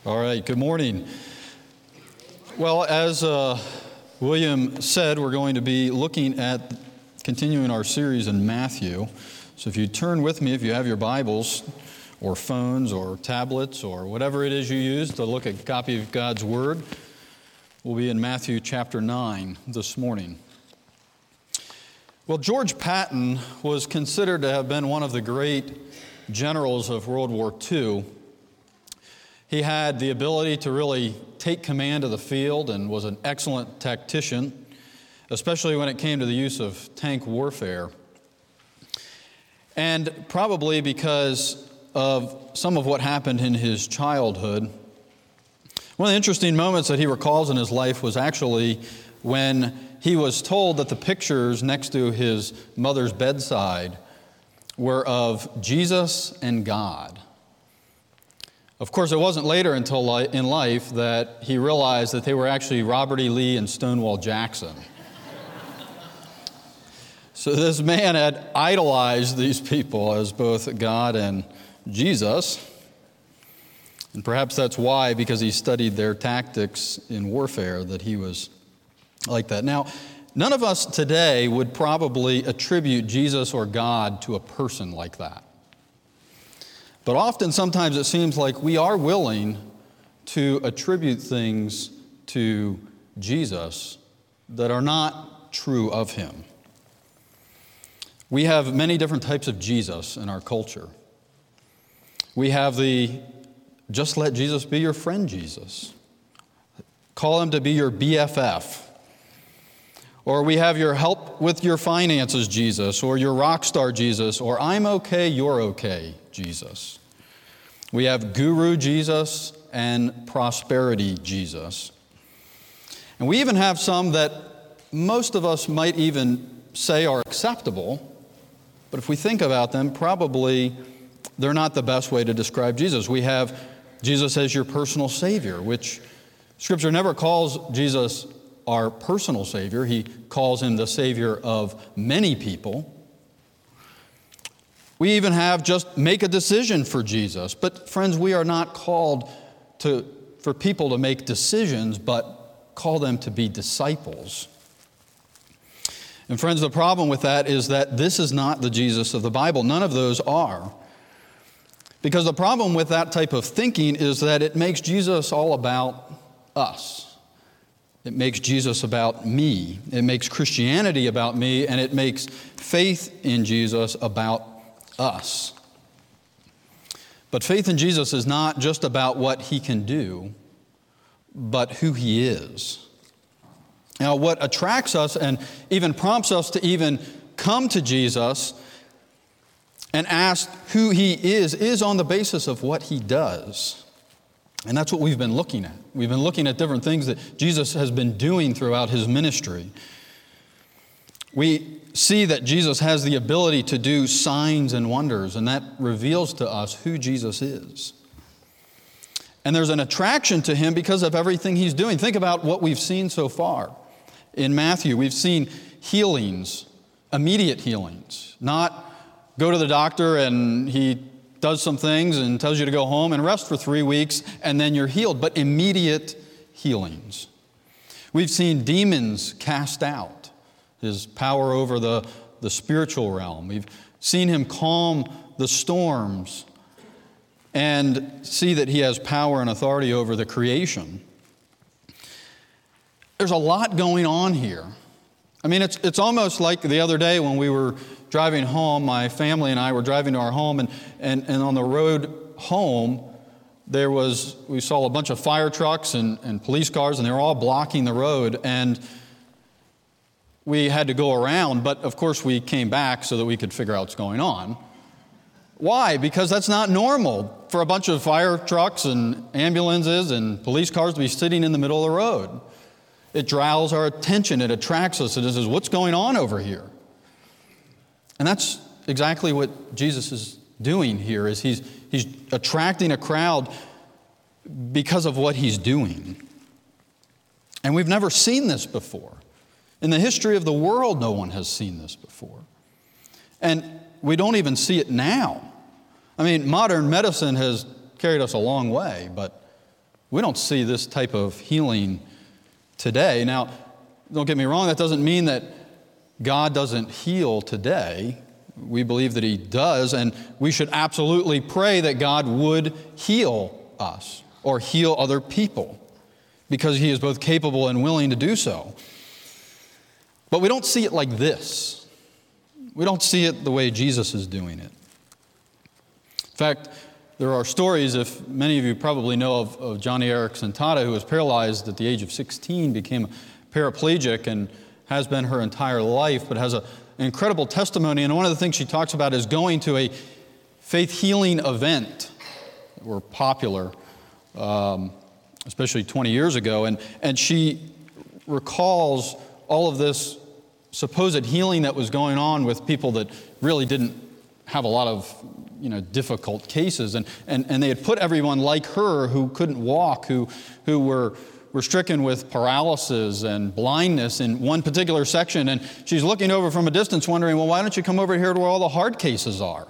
All right, good morning. Well, as William said, we're going to be looking at continuing our series in Matthew. So if you turn with me, if you have your Bibles or phones or tablets or whatever it is you use to look at a copy of God's Word, we'll be in Matthew chapter 9 this morning. Well, George Patton was considered to have been one of the great generals of World War II. He had the ability to really take command of the field and was an excellent tactician, especially when it came to the use of tank warfare. And probably because of some of what happened in his childhood, one of the interesting moments that he recalls in his life was actually when he was told that the pictures next to his mother's bedside were of Jesus and God. Of course, it wasn't later until in life that he realized that they were actually Robert E. Lee and Stonewall Jackson. So this man had idolized these people as both God and Jesus. And perhaps that's why, because he studied their tactics in warfare, that he was like that. Now, none of us today would probably attribute Jesus or God to a person like that. But often, sometimes it seems like we are willing to attribute things to Jesus that are not true of him. We have many different types of Jesus in our culture. We have the just let Jesus be your friend Jesus. Call him to be your BFF. Or we have your help with your finances Jesus, or your rock star Jesus, or I'm okay, you're okay Jesus. We have guru Jesus and prosperity Jesus. And we even have some that most of us might even say are acceptable, but if we think about them, probably they're not the best way to describe Jesus. We have Jesus as your personal Savior, which Scripture never calls Jesus our personal Savior. He calls him the Savior of many people. We even have just make a decision for Jesus. But friends, we are not called for people to make decisions, but call them to be disciples. And friends, the problem with that is that this is not the Jesus of the Bible. None of those are. Because the problem with that type of thinking is that it makes Jesus all about us. It makes Jesus about me. It makes Christianity about me, and it makes faith in Jesus about us. But faith in Jesus is not just about what he can do, but who he is. Now, what attracts us and even prompts us to even come to Jesus and ask who he is on the basis of what he does. And that's what we've been looking at. We've been looking at different things that Jesus has been doing throughout his ministry. We see that Jesus has the ability to do signs and wonders, and that reveals to us who Jesus is. And there's an attraction to him because of everything he's doing. Think about what we've seen so far. In Matthew, we've seen healings, immediate healings, not go to the doctor and he does some things and tells you to go home and rest for 3 weeks and then you're healed, but immediate healings. We've seen demons cast out, his power over the spiritual realm. We've seen him calm the storms and see that he has power and authority over the creation. There's a lot going on here. I mean, it's almost like the other day when we were driving home, my family and I were driving to our home, and on the road home, we saw a bunch of fire trucks and police cars, and they were all blocking the road, and we had to go around, but of course we came back so that we could figure out what's going on. Why? Because that's not normal for a bunch of fire trucks and ambulances and police cars to be sitting in the middle of the road. It draws our attention. It attracts us. It says, what's going on over here? And that's exactly what Jesus is doing here, is he's attracting a crowd because of what he's doing. And we've never seen this before. In the history of the world, no one has seen this before. And we don't even see it now. I mean, modern medicine has carried us a long way, but We don't see this type of healing today. Now, don't get me wrong, that doesn't mean that God doesn't heal today. We believe that He does, and we should absolutely pray that God would heal us or heal other people, because He is both capable and willing to do so. But we don't see it like this. We don't see it the way Jesus is doing it. In fact, there are stories, if many of you probably know of Johnny Erickson Tada, who was paralyzed at the age of 16, became paraplegic and has been her entire life, but has an incredible testimony. And one of the things she talks about is going to a faith healing event that were popular, especially 20 years ago. And she recalls all of this supposed healing that was going on with people that really didn't have a lot of difficult cases. And they had put everyone like her who couldn't walk, who were stricken with paralysis and blindness in one particular section. And she's looking over from a distance wondering, well, why don't you come over here to where all the hard cases are?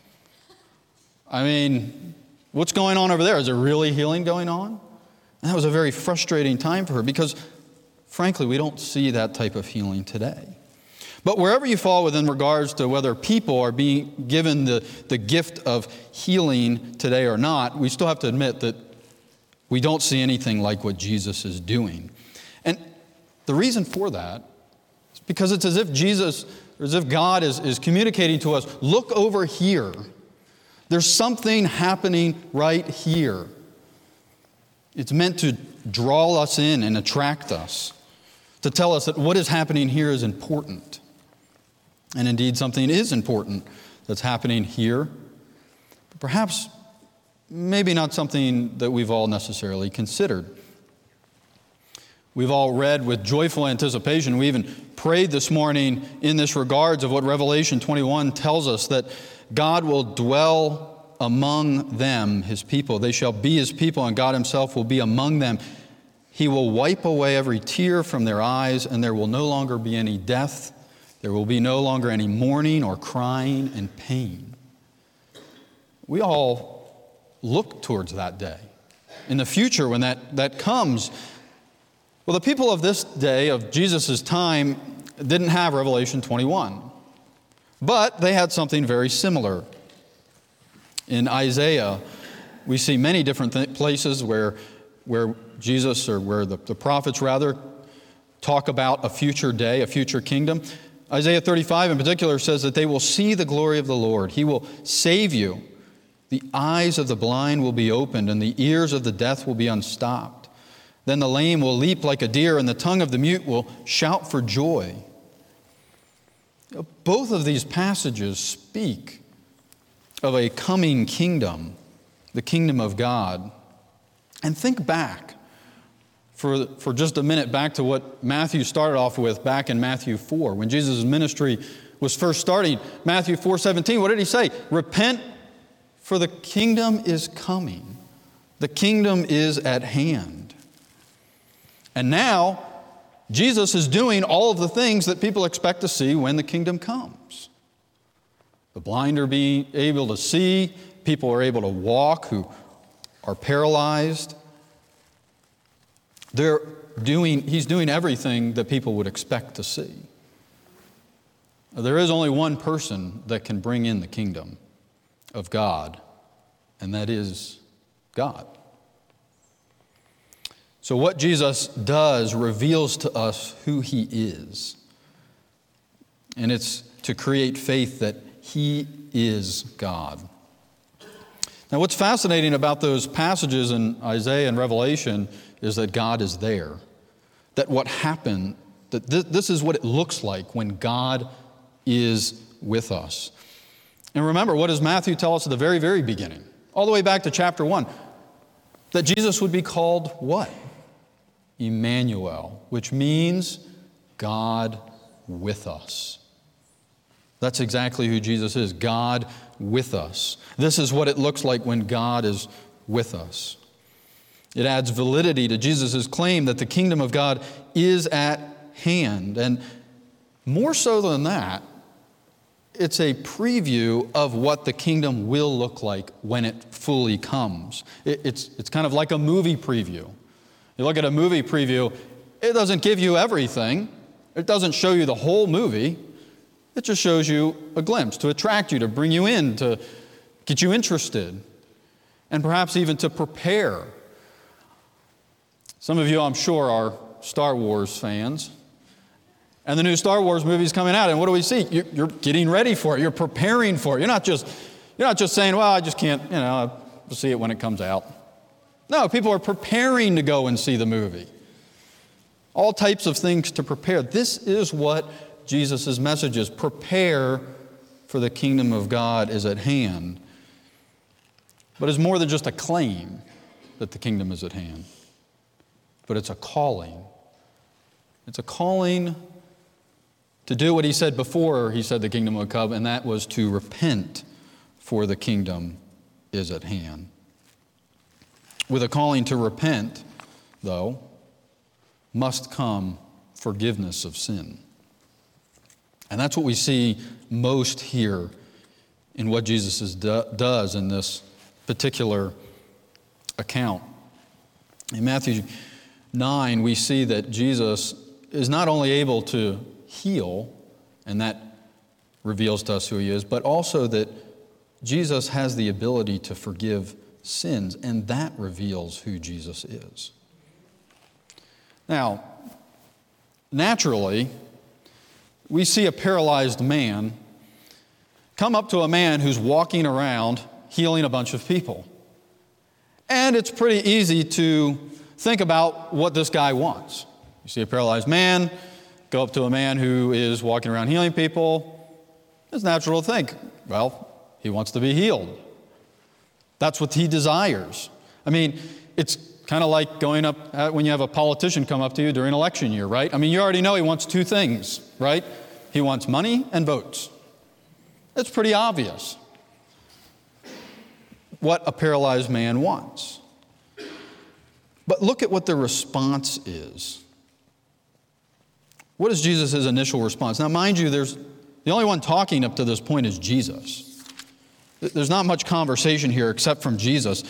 I mean, what's going on over there? Is there really healing going on? And that was a very frustrating time for her because, frankly, we don't see that type of healing today. But wherever you fall within regards to whether people are being given the gift of healing today or not, we still have to admit that we don't see anything like what Jesus is doing. And the reason for that is because it's as if God is communicating to us, look over here. There's something happening right here. It's meant to draw us in and attract us, to tell us that what is happening here is important. And indeed, something is important that's happening here, but perhaps maybe not something that we've all necessarily considered. We've all read with joyful anticipation. We even prayed this morning in this regards of what Revelation 21 tells us, that God will dwell among them, His people. They shall be His people, and God Himself will be among them. He will wipe away every tear from their eyes, and there will no longer be any death. There will be no longer any mourning or crying and pain. We all look towards that day. In the future, when that comes, well, the people of this day, of Jesus' time, didn't have Revelation 21. But they had something very similar. In Isaiah, we see many different places where Jesus, or where the prophets rather, talk about a future day, a future kingdom. Isaiah 35 in particular says that they will see the glory of the Lord. He will save you. The eyes of the blind will be opened, and the ears of the deaf will be unstopped. Then the lame will leap like a deer, and the tongue of the mute will shout for joy. Both of these passages speak of a coming kingdom, the kingdom of God. And think back for just a minute back to what Matthew started off with back in Matthew 4. When Jesus' ministry was first starting, Matthew 4:17, what did He say? Repent, for the kingdom is coming. The kingdom is at hand. And now, Jesus is doing all of the things that people expect to see when the kingdom comes. The blind are being able to see. People are able to walk who are paralyzed. He's doing everything that people would expect to see. There is only one person that can bring in the kingdom of God, and that is God. So what Jesus does reveals to us who He is. And it's to create faith that He is God. Now, what's fascinating about those passages in Isaiah and Revelation is that God is there. That what happened, that this is what it looks like when God is with us. And remember, what does Matthew tell us at the very, very beginning? All the way back to chapter 1. That Jesus would be called what? Emmanuel, which means God with us. That's exactly who Jesus is, God with us. This is what it looks like when God is with us. It adds validity to Jesus' claim that the kingdom of God is at hand. And more so than that, it's a preview of what the kingdom will look like when it fully comes. It's kind of like a movie preview. You look at a movie preview, it doesn't give you everything. It doesn't show you the whole movie. It just shows you a glimpse to attract you, to bring you in, to get you interested, and perhaps even to prepare. Some of you, I'm sure, are Star Wars fans. And the new Star Wars movie is coming out, and what do we see? You're getting ready for it. You're preparing for it. You're not just saying, well, I just can't, we'll see it when it comes out. No, people are preparing to go and see the movie. All types of things to prepare. This is what Jesus' message is. Prepare, for the kingdom of God is at hand. But it's more than just a claim that the kingdom is at hand. But it's a calling. It's a calling to do what he said before he said the kingdom would come, and that was to repent, for the kingdom is at hand. With a calling to repent, though, must come forgiveness of sin. And that's what we see most here in what Jesus does in this particular account. In Matthew 9, we see that Jesus is not only able to heal, and that reveals to us who he is, but also that Jesus has the ability to forgive sins, and that reveals who Jesus is. Now, naturally, we see a paralyzed man come up to a man who's walking around healing a bunch of people. And it's pretty easy to think about what this guy wants. You see a paralyzed man, go up to a man who is walking around healing people. It's natural to think, well, he wants to be healed. That's what he desires. I mean, it's kind of like going up when you have a politician come up to you during election year, right? I mean, you already know he wants two things, right? He wants money and votes. It's pretty obvious what a paralyzed man wants. But look at what the response is. What is Jesus' initial response? Now, mind you, the only one talking up to this point is Jesus. There's not much conversation here except from Jesus.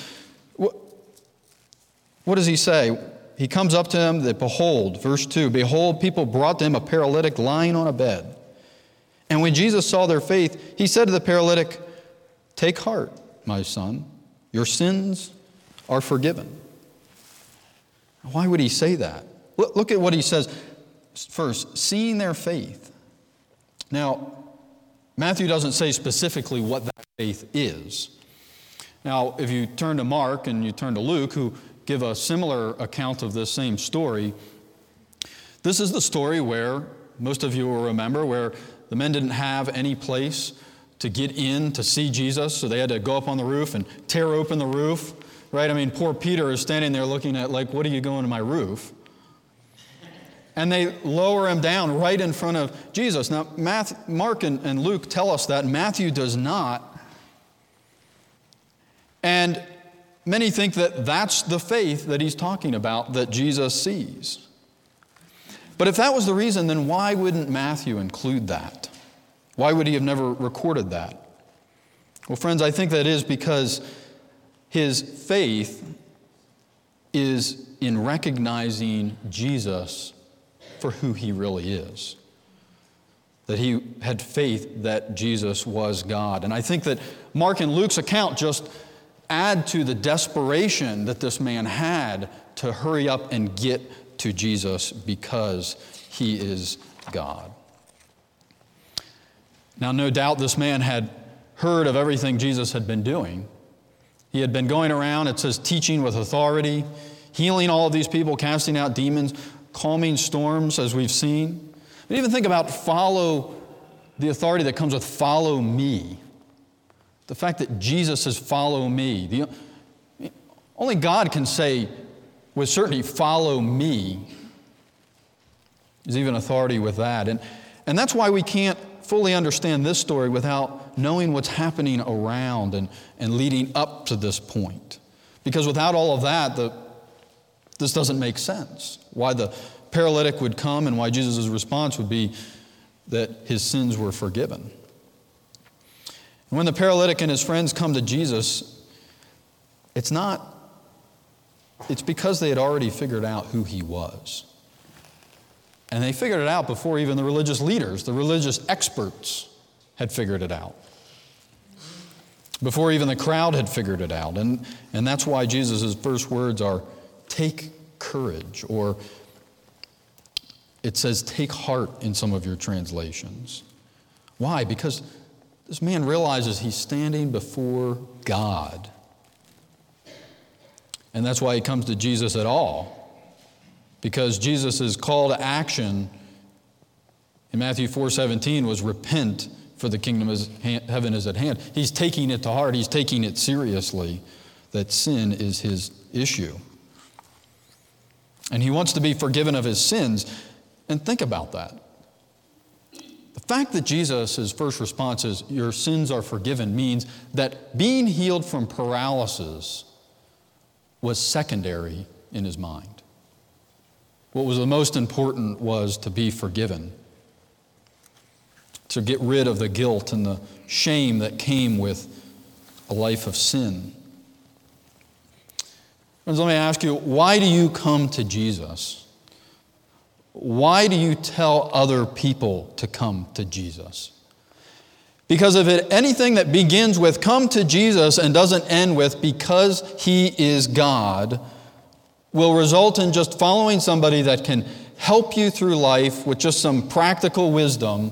What does he say? He comes up to him, that behold, verse 2, behold, people brought to him a paralytic lying on a bed. And when Jesus saw their faith, he said to the paralytic, take heart, my son, your sins are forgiven. Why would he say that? Look at what he says. First, seeing their faith. Now, Matthew doesn't say specifically what that faith is. Now, if you turn to Mark and you turn to Luke, who give a similar account of this same story, this is the story where, most of you will remember, where the men didn't have any place to get in to see Jesus, so they had to go up on the roof and tear open the roof, right? I mean, poor Peter is standing there looking at, like, what are you going to my roof? And they lower him down right in front of Jesus. Now, Mark and Luke tell us that. Matthew does not. And many think that that's the faith that he's talking about that Jesus sees. But if that was the reason, then why wouldn't Matthew include that? Why would he have never recorded that? Well, friends, I think that is because his faith is in recognizing Jesus for who he really is. That he had faith that Jesus was God. And I think that Mark and Luke's account just add to the desperation that this man had to hurry up and get to Jesus because he is God. Now, no doubt this man had heard of everything Jesus had been doing. He had been going around, it says, teaching with authority, healing all of these people, casting out demons, calming storms, as we've seen. But even think about the authority that comes with follow me. The fact that Jesus says, follow me. Only God can say with certainty, follow me. There's even authority with that. And that's why we can't fully understand this story without knowing what's happening around and leading up to this point. Because without all of that, this doesn't make sense. Why the paralytic would come and why Jesus' response would be that his sins were forgiven. When the paralytic and his friends come to Jesus, it's because they had already figured out who he was. And they figured it out before even the religious leaders, the religious experts had figured it out. Before even the crowd had figured it out. And that's why Jesus' first words are, take courage, or it says take heart in some of your translations. Why? Because this man realizes he's standing before God. And that's why he comes to Jesus at all. Because Jesus' call to action in Matthew 4:17 was repent, for the kingdom of heaven is at hand. He's taking it to heart. He's taking it seriously that sin is his issue. And he wants to be forgiven of his sins. And think about that. The fact that Jesus' first response is, your sins are forgiven, means that being healed from paralysis was secondary in his mind. What was the most important was to be forgiven, to get rid of the guilt and the shame that came with a life of sin. Friends, let me ask you, why do you come to Jesus? Why do you tell other people to come to Jesus? Because if anything that begins with come to Jesus and doesn't end with because he is God, will result in just following somebody that can help you through life with just some practical wisdom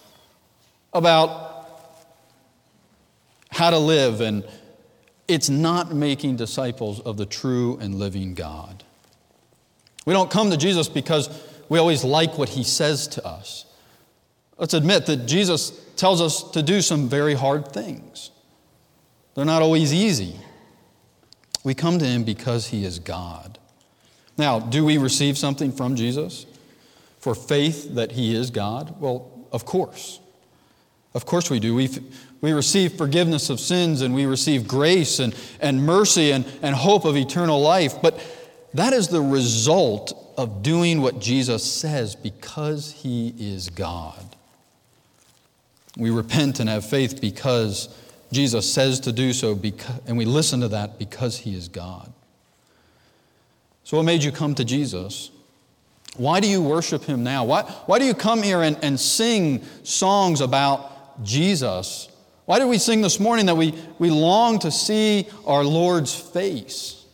about how to live, and it's not making disciples of the true and living God. We don't come to Jesus because we always like what he says to us. Let's admit that Jesus tells us to do some very hard things. They're not always easy. We come to him because he is God. Now, do we receive something from Jesus for faith that he is God? Well, of course. Of course we do. We receive forgiveness of sins, and we receive grace and mercy and hope of eternal life. But that is the result of doing what Jesus says because he is God. We repent and have faith because Jesus says to do so, and we listen to that because he is God. So what made you come to Jesus? Why do you worship him now? Why do you come here and sing songs about Jesus? Why did we sing this morning that we long to see our Lord's face?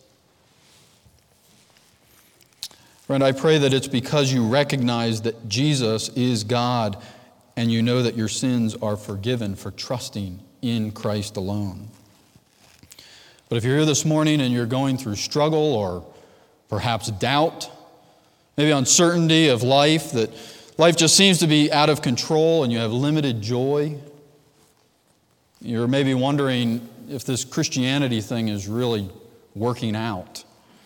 Friend, I pray that it's because you recognize that Jesus is God and you know that your sins are forgiven for trusting in Christ alone. But if you're here this morning and you're going through struggle or perhaps doubt, maybe uncertainty of life, that life just seems to be out of control and you have limited joy, you're maybe wondering if this Christianity thing is really working out.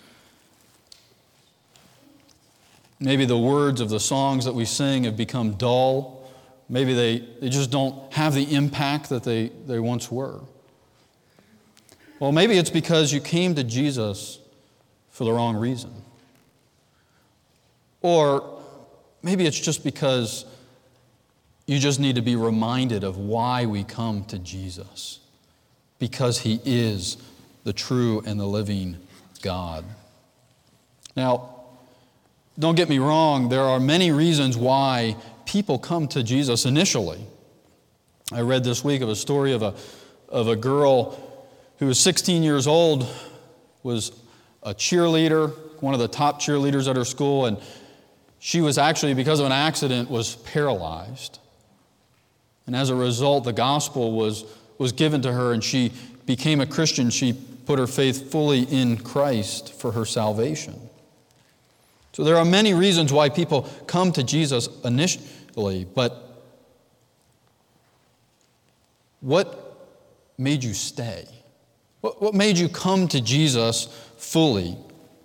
Maybe the words of the songs that we sing have become dull. Maybe they just don't have the impact that they once were. Well, maybe it's because you came to Jesus for the wrong reason. Or maybe it's just because you just need to be reminded of why we come to Jesus. Because he is the true and the living God. Now, don't get me wrong, there are many reasons why people come to Jesus initially. I read this week of a story of a girl who was 16 years old, was a cheerleader, one of the top cheerleaders at her school, and she was actually, because of an accident, was paralyzed. And as a result, the gospel was given to her, and she became a Christian. She put her faith fully in Christ for her salvation. So there are many reasons why people come to Jesus initially, but what made you stay? What made you come to Jesus fully?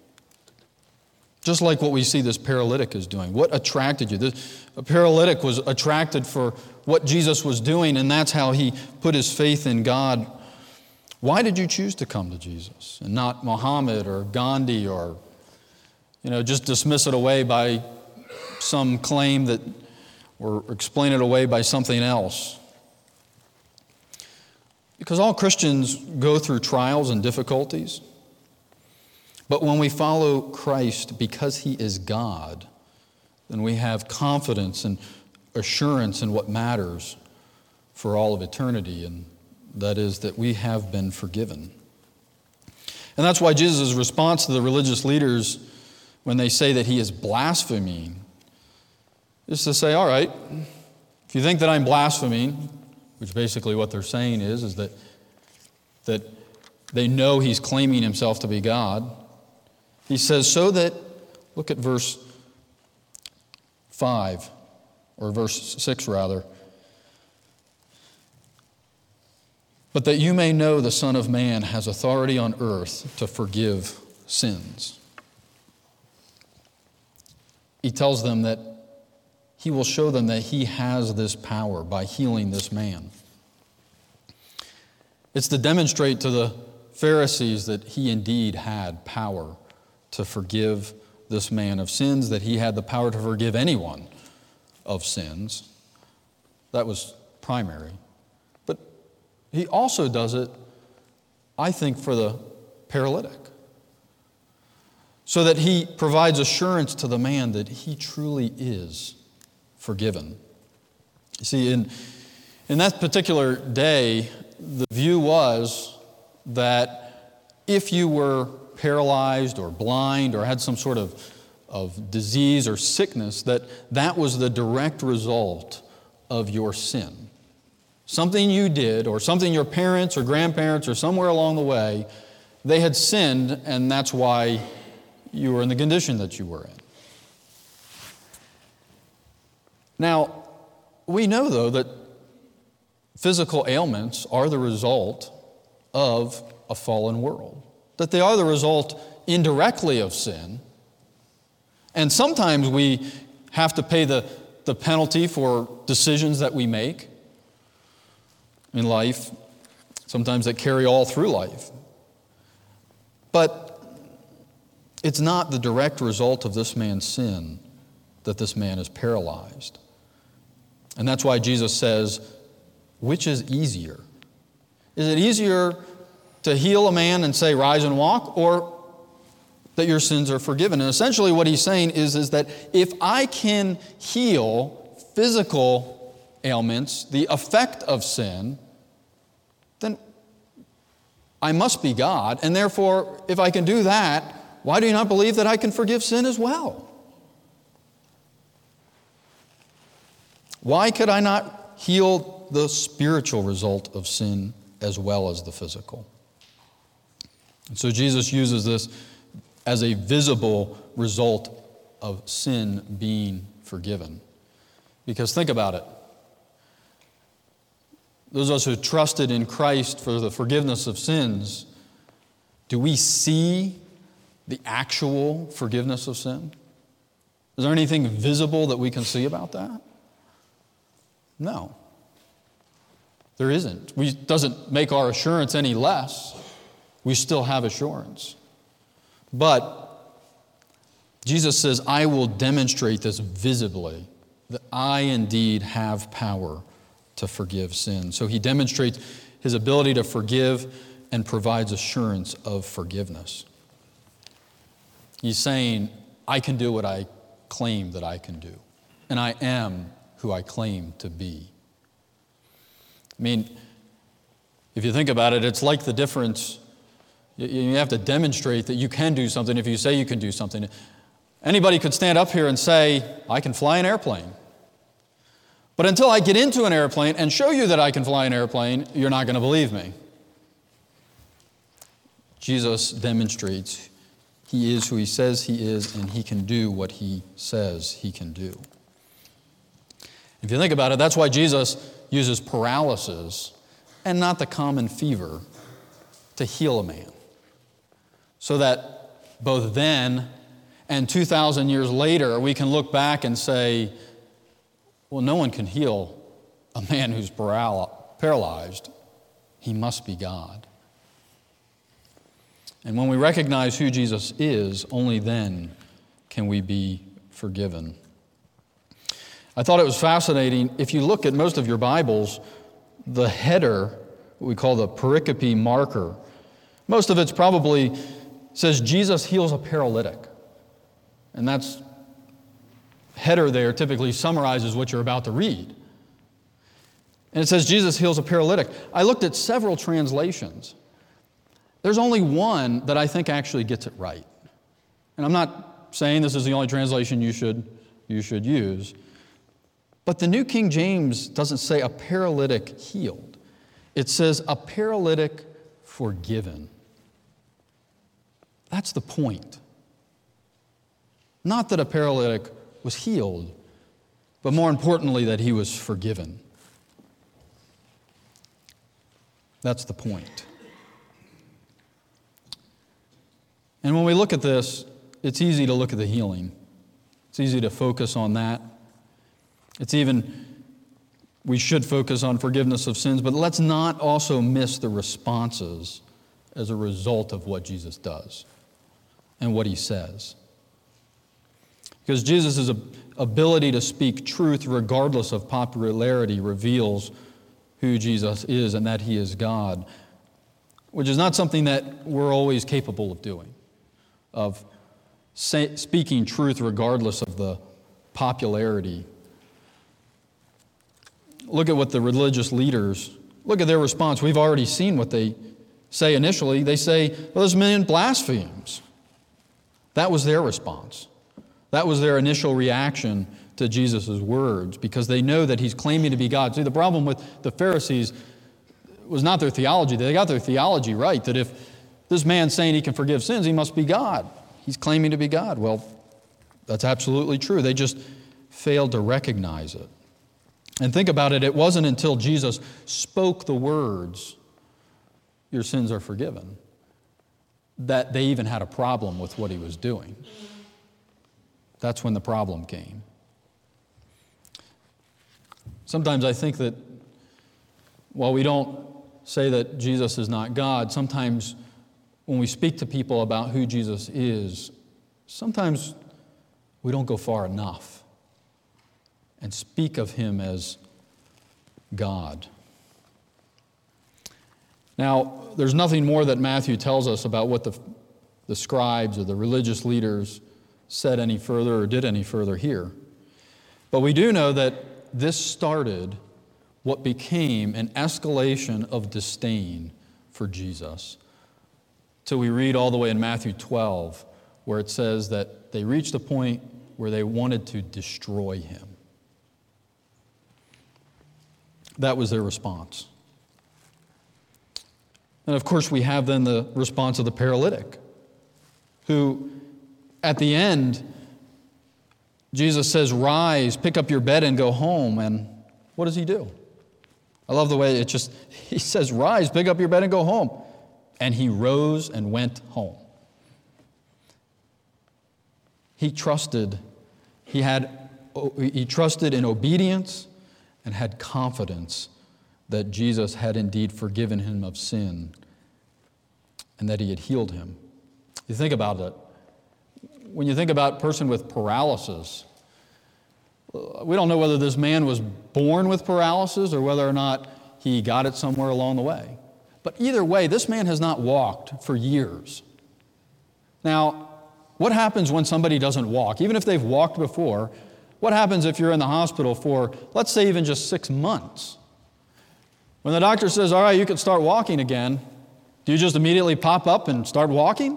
Just like what we see this paralytic is doing. What attracted you? A paralytic was attracted for what Jesus was doing, and that's how he put his faith in God. Why did you choose to come to Jesus and not Muhammad or Gandhi or, just dismiss it away by some claim or explain it away by something else? Because all Christians go through trials and difficulties. But when we follow Christ because He is God, then we have confidence and assurance in what matters for all of eternity, and that is that we have been forgiven. And that's why Jesus' response to the religious leaders when they say that He is blaspheming is to say, all right, if you think that I'm blaspheming, which basically what they're saying is that they know He's claiming Himself to be God. He says, so that, look at verse 5, or verse 6 rather, but that you may know the Son of Man has authority on earth to forgive sins. He tells them that He will show them that He has this power by healing this man. It's to demonstrate to the Pharisees that He indeed had power to forgive this man of sins, that He had the power to forgive anyone of sins. That was primary. But He also does it, I think, for the paralytic, so that He provides assurance to the man that he truly is forgiven. You see, in that particular day, the view was that if you were paralyzed or blind or had some sort of disease or sickness, that was the direct result of your sin. Something you did, or something your parents or grandparents or somewhere along the way, they had sinned, and that's why you were in the condition that you were in. Now, we know, though, that physical ailments are the result of a fallen world, that they are the result indirectly of sin. And sometimes we have to pay the penalty for decisions that we make in life, sometimes that carry all through life. But it's not the direct result of this man's sin that this man is paralyzed. And that's why Jesus says, which is easier? Is it easier to heal a man and say, rise and walk, or that your sins are forgiven? And essentially what he's saying is that if I can heal physical ailments, the effect of sin, then I must be God. And therefore, if I can do that, why do you not believe that I can forgive sin as well? Why could I not heal the spiritual result of sin as well as the physical? And so Jesus uses this as a visible result of sin being forgiven. Because think about it. Those of us who trusted in Christ for the forgiveness of sins, do we see the actual forgiveness of sin? Is there anything visible that we can see about that? No. There isn't. It doesn't make our assurance any less. We still have assurance. But Jesus says, I will demonstrate this visibly, that I indeed have power to forgive sin. So He demonstrates His ability to forgive and provides assurance of forgiveness. He's saying, I can do what I claim that I can do. And I am who I claim to be. I mean, if you think about it, it's like the difference. You have to demonstrate that you can do something if you say you can do something. Anybody could stand up here and say, I can fly an airplane. But until I get into an airplane and show you that I can fly an airplane, you're not going to believe me. Jesus demonstrates He is who He says He is, and He can do what He says He can do. If you think about it, that's why Jesus uses paralysis and not the common fever to heal a man. So that both then and 2,000 years later, we can look back and say, well, no one can heal a man who's paralyzed. He must be God. And when we recognize who Jesus is, only then can we be forgiven. I thought it was fascinating. If you look at most of your Bibles, the header what we call the pericope marker. Most of it's probably says Jesus heals a paralytic. And that's header there typically summarizes what you're about to read. And it says Jesus heals a paralytic. I looked at several translations. There's only one that I think actually gets it right. And I'm not saying this is the only translation you should use. But the New King James doesn't say a paralytic healed. It says a paralytic forgiven. That's the point. Not that a paralytic was healed, but more importantly, that he was forgiven. That's the point. And when we look at this, it's easy to look at the healing. It's easy to focus on that. We should focus on forgiveness of sins, but let's not also miss the responses as a result of what Jesus does and what he says. Because Jesus' ability to speak truth regardless of popularity reveals who Jesus is and that he is God, which is not something that we're always capable of doing, of speaking truth regardless of the popularity. Look at what the religious leaders, look at their response. We've already seen what they say initially. They say, well, this man blasphemes. That was their response. That was their initial reaction to Jesus' words, because they know that he's claiming to be God. See, the problem with the Pharisees was not their theology. They got their theology right, that if this man's saying he can forgive sins, he must be God. He's claiming to be God. Well, that's absolutely true. They just failed to recognize it. And think about it, it wasn't until Jesus spoke the words, your sins are forgiven, that they even had a problem with what he was doing. That's when the problem came. Sometimes I think that while we don't say that Jesus is not God, sometimes when we speak to people about who Jesus is, sometimes we don't go far enough and speak of him as God. Now, there's nothing more that Matthew tells us about what the scribes or the religious leaders said any further or did any further here. But we do know that this started what became an escalation of disdain for Jesus. Till we read all the way in Matthew 12, where it says that they reached a point where they wanted to destroy him. That was their response. And of course, we have then the response of the paralytic, who at the end, Jesus says, rise, pick up your bed and go home. And what does he do? I love the way he says, rise, pick up your bed and go home. And he rose and went home. He trusted in obedience and had confidence that Jesus had indeed forgiven him of sin and that he had healed him. You think about it. When you think about a person with paralysis, we don't know whether this man was born with paralysis or whether or not he got it somewhere along the way. But either way, this man has not walked for years. Now, what happens when somebody doesn't walk? Even if they've walked before, what happens if you're in the hospital for, let's say, even just 6 months? When the doctor says, all right, you can start walking again, do you just immediately pop up and start walking?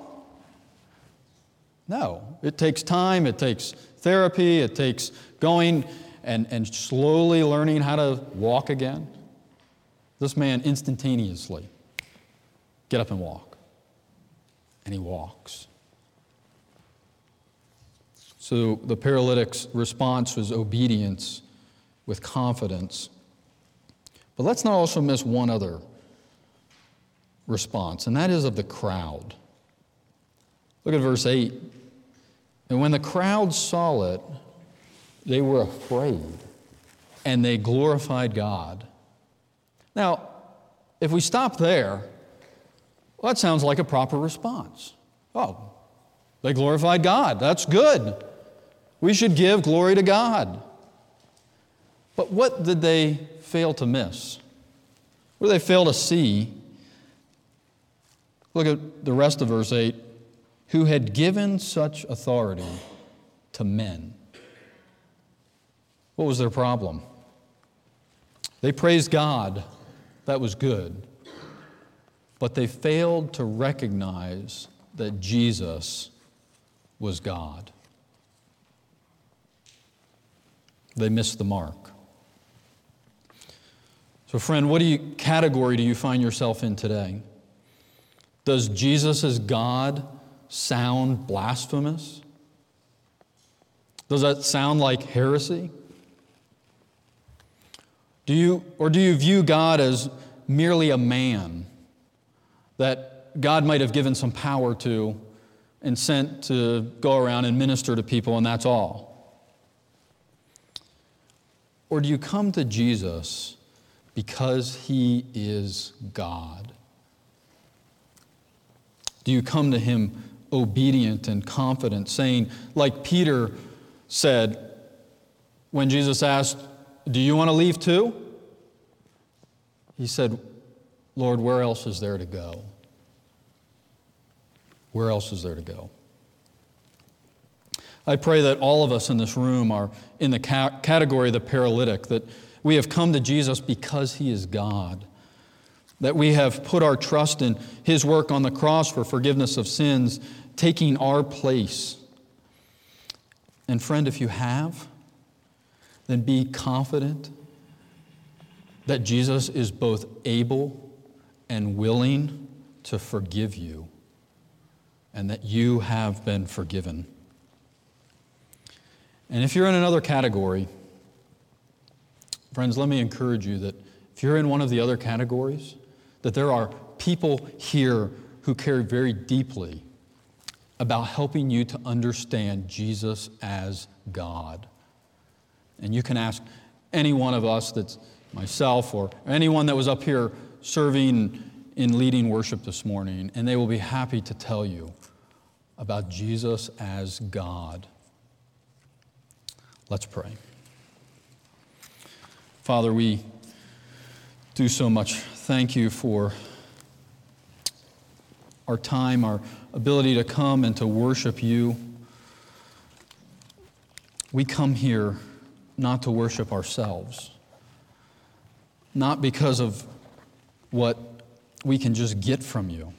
No. It takes time, it takes therapy, it takes going and slowly learning how to walk again. This man instantaneously get up and walk. And he walks. So the paralytic's response was obedience with confidence. But let's not also miss one other response, and that is of the crowd. Look at verse 8. And when the crowd saw it, they were afraid, and they glorified God. Now, if we stop there, well, that sounds like a proper response. Oh, they glorified God. That's good. We should give glory to God. But what did they fail to miss? What do they fail to see? Look at the rest of verse 8. Who had given such authority to men. What was their problem? They praised God. That was good. But they failed to recognize that Jesus was God. They missed the mark. So friend, what category do you find yourself in today? Does Jesus as God sound blasphemous? Does that sound like heresy? Do you view God as merely a man that God might have given some power to and sent to go around and minister to people, and that's all? Or do you come to Jesus because He is God? Do you come to Him obedient and confident, saying, like Peter said when Jesus asked, "Do you want to leave too?" He said, "Lord, where else is there to go? Where else is there to go?" I pray that all of us in this room are in the category of the paralytic, that we have come to Jesus because He is God, that we have put our trust in His work on the cross for forgiveness of sins, taking our place. And friend, if you have, then be confident that Jesus is both able and willing to forgive you, and that you have been forgiven. And if you're in another category, friends, let me encourage you that if you're in one of the other categories, that there are people here who care very deeply about helping you to understand Jesus as God. And you can ask any one of us, that's myself or anyone that was up here serving in leading worship this morning, and they will be happy to tell you about Jesus as God. Let's pray. Father, we do so much thank you for our time, our ability to come and to worship you. We come here not to worship ourselves, not because of what we can just get from you,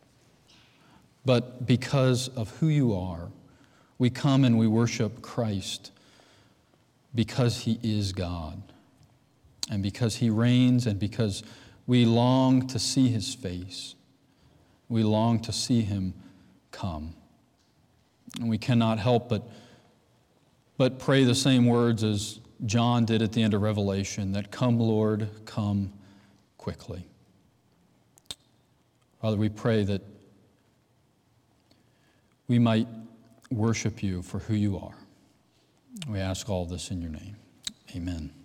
but because of who you are. We come and we worship Christ because He is God, and because He reigns, and because we long to see His face. We long to see Him come. And we cannot help but pray the same words as John did at the end of Revelation, that come, Lord, come quickly. Father, we pray that we might worship you for who you are. We ask all this in your name. Amen.